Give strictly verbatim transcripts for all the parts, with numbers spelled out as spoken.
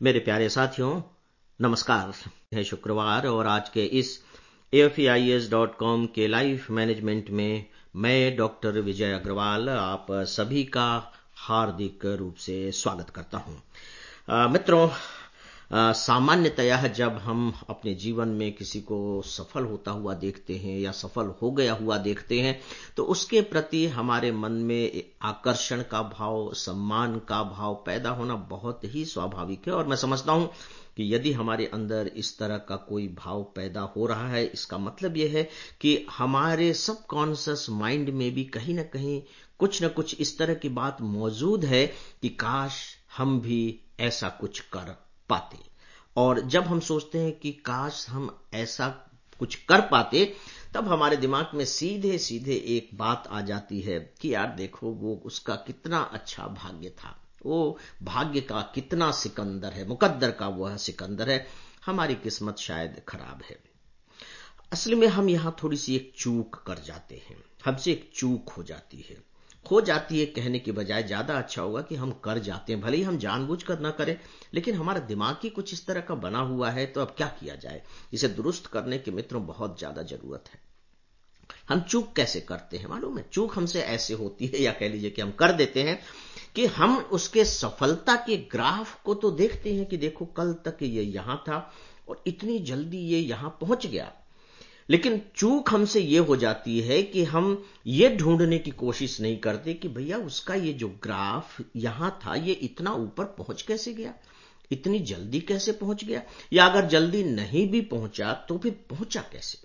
मेरे प्यारे साथियों, नमस्कार। है शुक्रवार और आज के इस A F E I S dot com के लाइफ मैनेजमेंट में मैं डॉक्टर विजय अग्रवाल आप सभी का हार्दिक रूप से स्वागत करता हूं। मित्रों, सामान्यतया जब हम अपने जीवन में किसी को सफल होता हुआ देखते हैं या सफल हो गया हुआ देखते हैं तो उसके प्रति हमारे मन में आकर्षण का भाव, सम्मान का भाव पैदा होना बहुत ही स्वाभाविक है। और मैं समझता हूं कि यदि हमारे अंदर इस तरह का कोई भाव पैदा हो रहा है, इसका मतलब यह है कि हमारे सबकॉन्शियस माइंड में भी कहीं ना कहीं कुछ न कुछ इस तरह की बात मौजूद है कि काश हम भी ऐसा कुछ कर पाते। और जब हम सोचते हैं कि काश हम ऐसा कुछ कर पाते, तब हमारे दिमाग में सीधे सीधे एक बात आ जाती है कि यार देखो, वो उसका कितना अच्छा भाग्य था, वो भाग्य का कितना सिकंदर है, मुकद्दर का वह सिकंदर है, हमारी किस्मत शायद खराब है। असली में हम यहां थोड़ी सी एक चूक कर जाते हैं, हमसे एक चूक हो जाती है हो जाती है कहने की बजाय ज्यादा अच्छा होगा कि हम कर जाते हैं। भले ही हम जानबूझकर ना करें, लेकिन हमारा दिमाग ही कुछ इस तरह का बना हुआ है, तो अब क्या किया जाए। इसे दुरुस्त करने की मित्रों बहुत ज्यादा जरूरत है। हम चूक कैसे करते हैं मालूम है? चूक हमसे ऐसे होती है, या कह लीजिए कि हम कर देते हैं कि हम उसके सफलता के ग्राफ को तो देखते हैं कि देखो कल तक ये यहां था और इतनी जल्दी ये यहां पहुंच गया, लेकिन चूक हमसे ये हो जाती है कि हम ये ढूंढने की कोशिश नहीं करते कि भैया उसका ये जो ग्राफ यहां था ये इतना ऊपर पहुंच कैसे गया, इतनी जल्दी कैसे पहुंच गया, या अगर जल्दी नहीं भी पहुंचा तो फिर पहुंचा कैसे।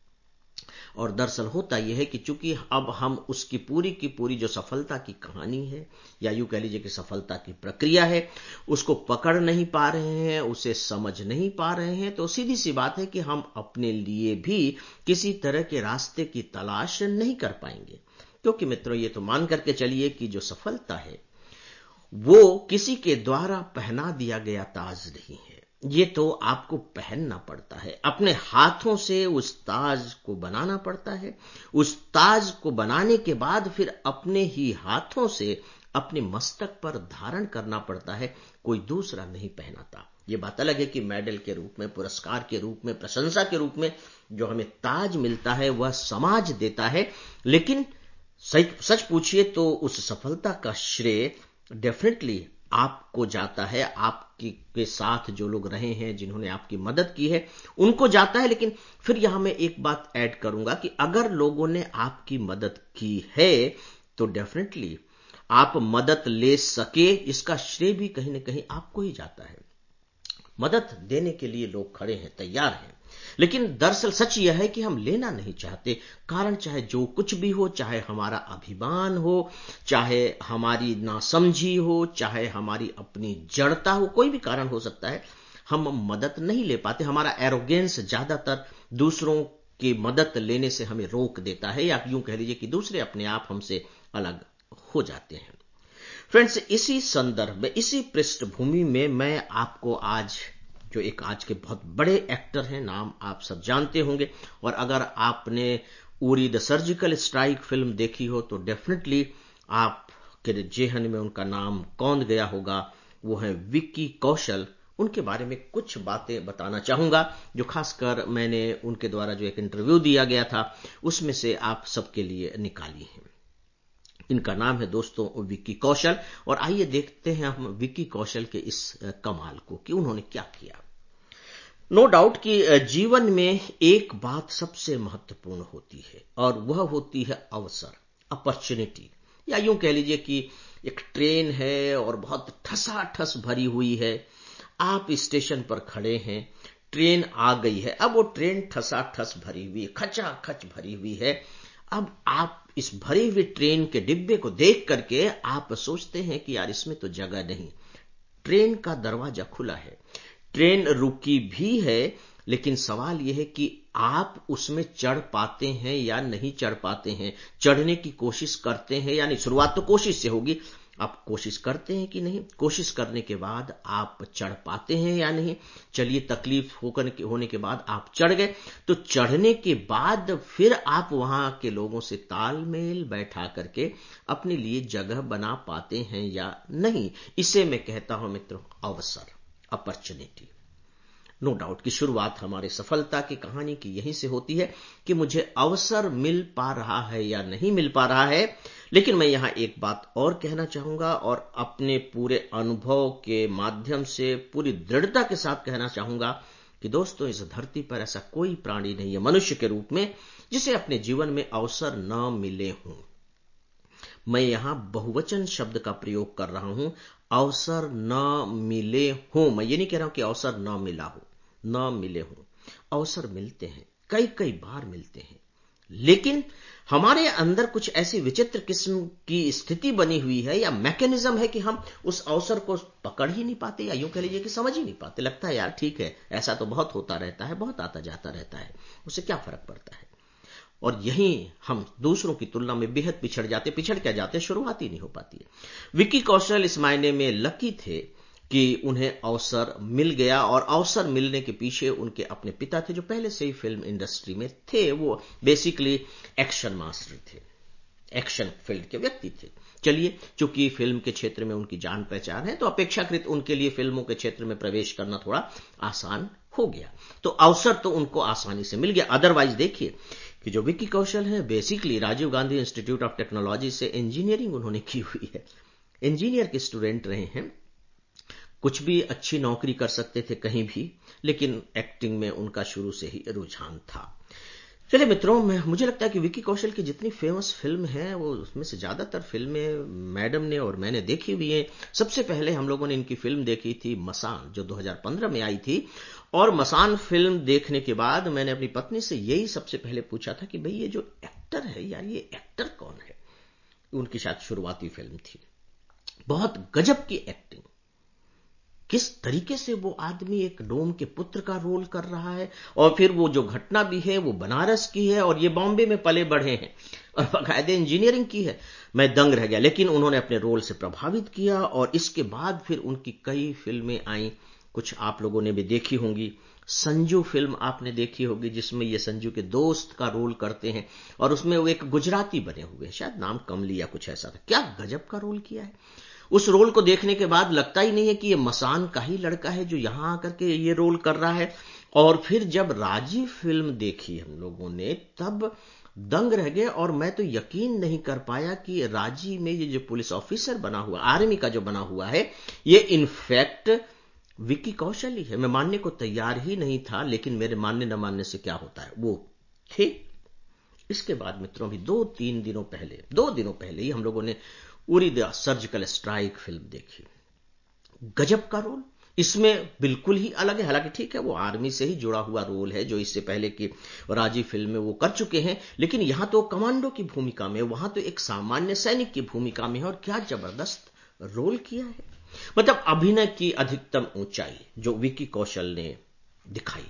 और दरअसल होता यह है कि चूंकि अब हम उसकी पूरी की पूरी जो सफलता की कहानी है, या यूं कह लीजिए कि सफलता की प्रक्रिया है, उसको पकड़ नहीं पा रहे हैं, उसे समझ नहीं पा रहे हैं, तो सीधी सी बात है कि हम अपने लिए भी किसी तरह के रास्ते की तलाश नहीं कर पाएंगे। क्योंकि मित्रों, ये तो मान करके चलिए कि जो सफलता है वो किसी के द्वारा पहना दिया गया ताज नहीं है, ये तो आपको पहनना पड़ता है, अपने हाथों से उस ताज को बनाना पड़ता है। उस ताज को बनाने के बाद फिर अपने ही हाथों से अपने मस्तक पर धारण करना पड़ता है, कोई दूसरा नहीं पहनाता। ये बात अलग है कि मेडल के रूप में, पुरस्कार के रूप में, प्रशंसा के रूप में जो हमें ताज मिलता है वह समाज देता है, लेकिन सच पूछिए तो उस सफलता का श्रेय डेफिनेटली आपको जाता है, आपकी के साथ जो लोग रहे हैं, जिन्होंने आपकी मदद की है, उनको जाता है। लेकिन फिर यहां मैं एक बात ऐड करूंगा कि अगर लोगों ने आपकी मदद की है तो डेफिनेटली आप मदद ले सके, इसका श्रेय भी कहीं ना कहीं आपको ही जाता है। मदद देने के लिए लोग खड़े हैं, तैयार हैं, लेकिन दरअसल सच यह है कि हम लेना नहीं चाहते। कारण चाहे जो कुछ भी हो, चाहे हमारा अभिमान हो, चाहे हमारी नासमझी हो, चाहे हमारी अपनी जड़ता हो, कोई भी कारण हो सकता है, हम मदद नहीं ले पाते। हमारा एरोगेंस ज्यादातर दूसरों की मदद लेने से हमें रोक देता है, या यूं कह लीजिए कि दूसरे अपने आप हमसे अलग हो जाते हैं। फ्रेंड्स, इसी संदर्भ में, इसी पृष्ठभूमि में मैं आपको आज जो एक आज के बहुत बड़े एक्टर हैं, नाम आप सब जानते होंगे, और अगर आपने Uri the surgical strike film देखी हो तो डेफिनेटली आपके जेहन में उनका नाम कौंध गया होगा। वो है विक्की कौशल। उनके बारे में कुछ बातें बताना चाहूंगा जो खासकर मैंने उनके द्वारा जो एक इंटरव्यू दिया गया था उसमें से आप सबके लिए निकाली है। इनका नाम है दोस्तों विक्की कौशल, और आइए देखते हैं हम विक्की कौशल के इस कमाल को कि उन्होंने क्या किया। नो डाउट कि जीवन में एक बात सबसे महत्वपूर्ण होती है, और वह होती है अवसर, अपॉर्चुनिटी। या यूं कह लीजिए कि एक ट्रेन है और बहुत ठसाठस भरी हुई है, आप स्टेशन पर खड़े हैं, ट्रेन आ गई है, अब वो ट्रेन ठसाठस भरी हुई, खचाखच भरी हुई है। अब आप इस भरी हुई ट्रेन के डिब्बे को देख करके आप सोचते हैं कि यार इसमें तो जगह नहीं। ट्रेन का दरवाजा खुला है, ट्रेन रुकी भी है, लेकिन सवाल यह है कि आप उसमें चढ़ पाते हैं या नहीं चढ़ पाते हैं, चढ़ने की कोशिश करते हैं या नहीं। शुरुआत तो कोशिश से होगी, आप कोशिश करते हैं कि नहीं, कोशिश करने के बाद आप चढ़ पाते हैं या नहीं। चलिए, तकलीफ होकर होने के बाद आप चढ़ गए, तो चढ़ने के बाद फिर आप वहां के लोगों से तालमेल बैठा करके अपने लिए जगह बना पाते हैं या नहीं। इसे मैं कहता हूं मित्रों अवसर। अपॉर्चुनिटी। नो डाउट कि शुरुआत हमारे सफलता की कहानी की यहीं से होती है कि मुझे अवसर मिल पा रहा है या नहीं मिल पा रहा है। लेकिन मैं यहां एक बात और कहना चाहूंगा और अपने पूरे अनुभव के माध्यम से पूरी दृढ़ता के साथ कहना चाहूंगा कि दोस्तों, इस धरती पर ऐसा कोई प्राणी नहीं है मनुष्य के रूप में जिसे अपने जीवन में अवसर न मिले हों। मैं यहां बहुवचन शब्द का प्रयोग कर रहा हूं, अवसर न मिले हों। मैं ये नहीं कह रहा हूं कि अवसर न मिला हो, न मिले हों। अवसर मिलते हैं, कई कई बार मिलते हैं, लेकिन हमारे अंदर कुछ ऐसी विचित्र किस्म की स्थिति बनी हुई है या मैकेनिज्म है कि हम उस अवसर को पकड़ ही नहीं पाते, या यूं कह लीजिए कि समझ ही नहीं पाते। लगता है यार ठीक है, ऐसा तो बहुत होता रहता है, बहुत आता जाता रहता है, उससे क्या फर्क पड़ता है। और यहीं हम दूसरों की तुलना में बेहद पिछड़ जाते। पिछड़ क्या जाते, शुरुआत ही नहीं हो पाती है। विक्की कौशल इस मायने में लकी थे कि उन्हें अवसर मिल गया, और अवसर मिलने के पीछे उनके अपने पिता थे जो पहले से ही फिल्म इंडस्ट्री में थे। वो बेसिकली एक्शन मास्टर थे, एक्शन फील्ड के व्यक्ति थे। चलिए, चूंकि फिल्म के क्षेत्र में उनकी जान पहचान है तो अपेक्षाकृत उनके लिए फिल्मों के क्षेत्र में प्रवेश करना थोड़ा आसान हो गया, तो अवसर तो उनको आसानी से मिल गया। अदरवाइज देखिए कि जो विक्की कौशल है, basically Rajiv Gandhi institute of technology से इंजीनियरिंग उन्होंने की हुई है, इंजीनियर के स्टूडेंट रहे हैं। कुछ भी अच्छी नौकरी कर सकते थे कहीं भी, लेकिन एक्टिंग में उनका शुरू से ही रुझान था। चलिए मित्रों, मैं मुझे लगता है कि विक्की कौशल की जितनी फेमस फिल्म है वो उसमें से ज्यादातर फिल्में मैडम ने और मैंने देखी हुई है। सबसे पहले हम लोगों ने इनकी फिल्म देखी थी मसान, जो दो हज़ार पंद्रह में आई थी। और मसान फिल्म देखने के बाद मैंने अपनी पत्नी से यही सबसे पहले पूछा था कि भाई ये जो एक्टर है यार, ये एक्टर कौन है। उनकी शायद शुरुआती फिल्म थी, बहुत गजब की एक्टिंग। किस तरीके से वो आदमी एक डोम के पुत्र का रोल कर रहा है, और फिर वो जो घटना भी है वो बनारस की है, और ये बॉम्बे में पले बढ़े हैं और बाकायदे इंजीनियरिंग की है। मैं दंग रह गया, लेकिन उन्होंने अपने रोल से प्रभावित किया। और इसके बाद फिर उनकी कई फिल्में आई, कुछ आप लोगों ने भी देखी होंगी। संजू फिल्म आपने देखी होगी, जिसमें ये संजू के दोस्त का रोल करते हैं, और उसमें वो एक गुजराती बने हुए, शायद नाम कमली या कुछ ऐसा था। क्या गजब का रोल किया है। उस रोल को देखने के बाद लगता ही नहीं है कि ये मसान का ही लड़का है जो यहां आकर के ये रोल कर रहा है। और फिर जब राजी फिल्म देखी हम लोगों ने, तब दंग रह गए। और मैं तो यकीन नहीं कर पाया कि राजी में ये जो पुलिस ऑफिसर बना हुआ, आर्मी का जो बना हुआ है, ये इनफैक्ट विक्की कौशल ही है। मैं मानने को तैयार ही नहीं था, लेकिन मेरे मानने न मानने से क्या होता है, वो थे। इसके बाद मित्रों, भी दो तीन दिनों पहले दो दिनों पहले ही हम लोगों ने Uri the surgical strike film देखी। गजब का रोल इसमें बिल्कुल ही अलग है। हालांकि ठीक है, वो आर्मी से ही जुड़ा हुआ रोल है जो इससे पहले की राजी फिल्म में वो कर चुके हैं, लेकिन यहां तो कमांडो की भूमिका में, वहां तो एक सामान्य सैनिक की भूमिका में है। और क्या जबरदस्त रोल किया है, मतलब अभिनय की अधिकतम ऊंचाई जो विक्की कौशल ने दिखाई।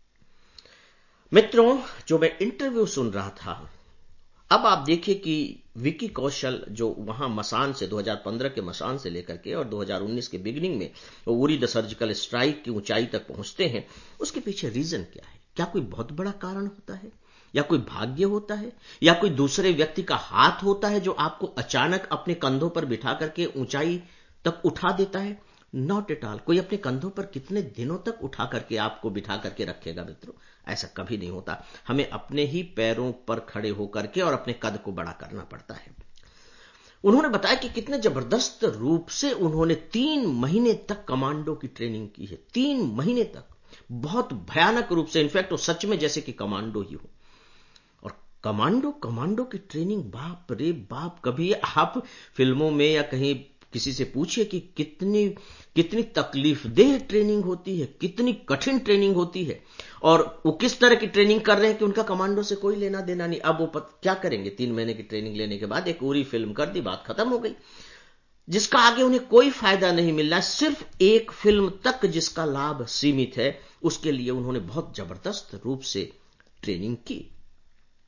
मित्रों, जो मैं इंटरव्यू सुन रहा था, अब आप देखिए कि विक्की कौशल जो वहां मसान से, दो हज़ार पंद्रह के मसान से लेकर के और दो हज़ार उन्नीस के बिगिनिंग में वो उरी द सर्जिकल स्ट्राइक की ऊंचाई तक पहुंचते हैं, उसके पीछे रीजन क्या है? क्या कोई बहुत बड़ा कारण होता है, या कोई भाग्य होता है, या कोई दूसरे व्यक्ति का हाथ होता है जो आपको अचानक अपने कंधों पर बिठा करके ऊंचाई तक उठा देता है? Not at all. कोई अपने कंधों पर कितने दिनों तक उठा करके आपको बिठा करके रखेगा मित्रों? ऐसा कभी नहीं होता। हमें अपने ही पैरों पर खड़े होकर के और अपने कद को बड़ा करना पड़ता है। उन्होंने बताया कि कितने जबरदस्त रूप से उन्होंने तीन महीने तक कमांडो की ट्रेनिंग की है। तीन महीने तक, बहुत भयानक रूप से। इनफैक्ट वो सच में जैसे कि कमांडो ही हो। और कमांडो कमांडो की ट्रेनिंग, बाप रे बाप। कभी आप फिल्मों में या कहीं किसी से पूछिए कि कितनी कितनी तकलीफदेह ट्रेनिंग होती है, कितनी कठिन ट्रेनिंग होती है, और वो किस तरह की ट्रेनिंग कर रहे हैं कि उनका कमांडो से कोई लेना देना नहीं। अब वो पत, क्या करेंगे? तीन महीने की ट्रेनिंग लेने के बाद एक पूरी फिल्म कर दी, बात खत्म हो गई, जिसका आगे उन्हें कोई फायदा नहीं मिल रहा। सिर्फ एक फिल्म तक जिसका लाभ सीमित है, उसके लिए उन्होंने बहुत जबरदस्त रूप से ट्रेनिंग की।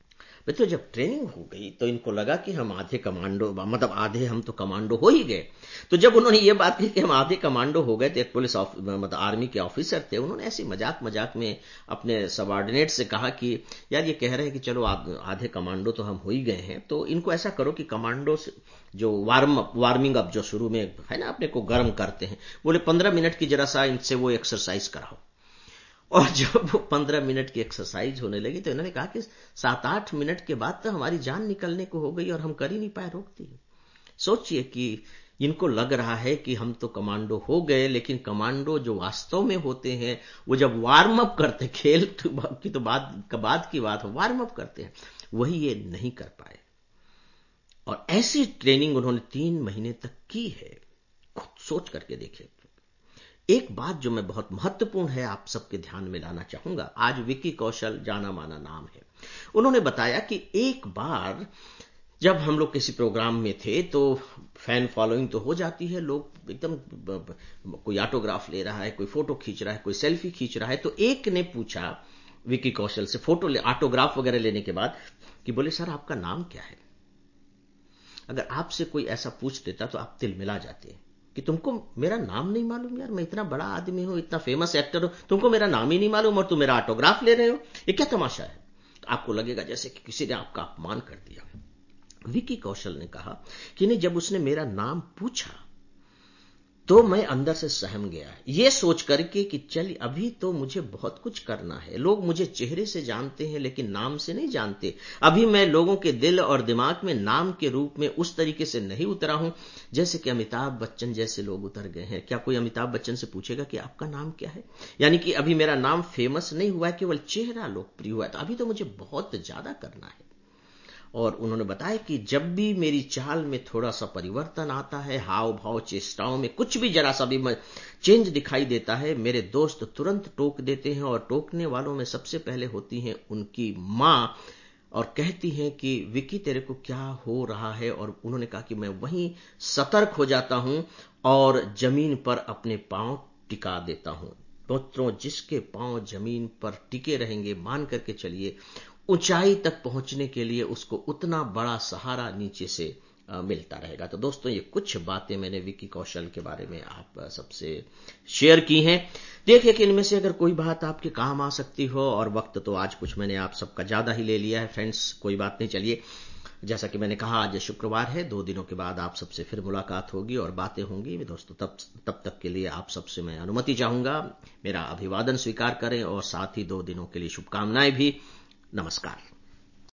तो जब ट्रेनिंग हो गई तो इनको लगा कि हम आधे कमांडो, मतलब आधे हम तो कमांडो हो ही गए। तो जब उन्होंने ये बात कही कि हम आधे कमांडो हो गए, तो एक पुलिस मतलब आर्मी के ऑफिसर थे, उन्होंने ऐसी मजाक मजाक में अपने सबऑर्डिनेट से कहा कि यार ये कह रहे हैं कि चलो आधे कमांडो तो हम हो ही गए हैं, तो इनको ऐसा करो कि कमांडो से जो वार्म अप वार्मिंग अप जो शुरू में है ना अपने को गर्म करते हैं, बोले पंद्रह मिनट की जरा सा इनसे वो एक्सरसाइज कराओ। और जब वो पंद्रह मिनट की एक्सरसाइज होने लगी तो इन्होंने कहा कि सात आठ मिनट के बाद तो हमारी जान निकलने को हो गई और हम कर ही नहीं पाए रोकती। सोचिए कि इनको लग रहा है कि हम तो कमांडो हो गए, लेकिन कमांडो जो वास्तव में होते हैं वो जब वार्म अप करते, खेल की तो बात बाद की बात हो, वार्म अप करते हैं, वही ये नहीं कर पाए। और ऐसी ट्रेनिंग उन्होंने तीन महीने तक की है। खुद सोच करके देखिए। एक बात जो मैं बहुत महत्वपूर्ण है आप सबके ध्यान में लाना चाहूंगा, आज विक्की कौशल जाना माना नाम है, उन्होंने बताया कि एक बार जब हम लोग किसी प्रोग्राम में थे तो फैन फॉलोइंग तो हो जाती है, लोग एकदम कोई ऑटोग्राफ ले रहा है, कोई फोटो खींच रहा है, कोई सेल्फी खींच रहा है। तो एक ने पूछा विक्की कौशल से फोटो ले, ऑटोग्राफ वगैरह लेने के बाद कि बोले सर आपका नाम क्या है? अगर आपसे कोई ऐसा पूछ देता तो आप तिलमिला जाते कि तुमको मेरा नाम नहीं मालूम? यार मैं इतना बड़ा आदमी हूं, इतना फेमस एक्टर हूं, तुमको मेरा नाम ही नहीं मालूम और तुम मेरा ऑटोग्राफ ले रहे हो, ये क्या तमाशा है? आपको लगेगा जैसे कि किसी ने आपका अपमान कर दिया। विक्की कौशल ने कहा कि नहीं, जब उसने मेरा नाम पूछा तो मैं अंदर से सहम गया, ये सोच करके कि चल अभी तो मुझे बहुत कुछ करना है। लोग मुझे चेहरे से जानते हैं लेकिन नाम से नहीं जानते। अभी मैं लोगों के दिल और दिमाग में नाम के रूप में उस तरीके से नहीं उतरा हूं जैसे कि अमिताभ बच्चन जैसे लोग उतर गए हैं। क्या कोई अमिताभ बच्चन से पूछेगा कि आपका नाम क्या है? यानी कि अभी मेरा नाम फेमस नहीं हुआ है, केवल चेहरा लोकप्रिय हुआ है, तो अभी तो मुझे बहुत ज्यादा करना है। और उन्होंने बताया कि जब भी मेरी चाल में थोड़ा सा परिवर्तन आता है, हाव भाव चेष्टाओं में कुछ भी जरा सा भी चेंज दिखाई देता है, मेरे दोस्त तुरंत टोक देते हैं और टोकने वालों में सबसे पहले होती हैं उनकी माँ और कहती हैं कि विक्की तेरे को क्या हो रहा है? और उन्होंने कहा कि मैं वहीं सतर्क हो जाता हूं और जमीन पर अपने पांव टिका देता हूं। पुत्रों, जिसके पांव जमीन पर टिके रहेंगे, मान करके चलिए ऊंचाई तक पहुंचने के लिए उसको उतना बड़ा सहारा नीचे से मिलता रहेगा। तो दोस्तों, ये कुछ बातें मैंने विक्की कौशल के बारे में आप सबसे शेयर की हैं। देखिए कि इनमें से अगर कोई बात आपके काम आ सकती हो, और वक्त तो आज कुछ मैंने आप सबका ज्यादा ही ले लिया है फ्रेंड्स, कोई बात नहीं। चलिए, जैसा कि मैंने कहा आज शुक्रवार है, दो दिनों के बाद आप सबसे फिर मुलाकात होगी और बातें होंगी दोस्तों। तब तब तक के लिए आप सबसे मैं अनुमति चाहूंगा, मेरा अभिवादन स्वीकार करें और साथ ही दो दिनों के लिए शुभकामनाएं भी। नमस्कार।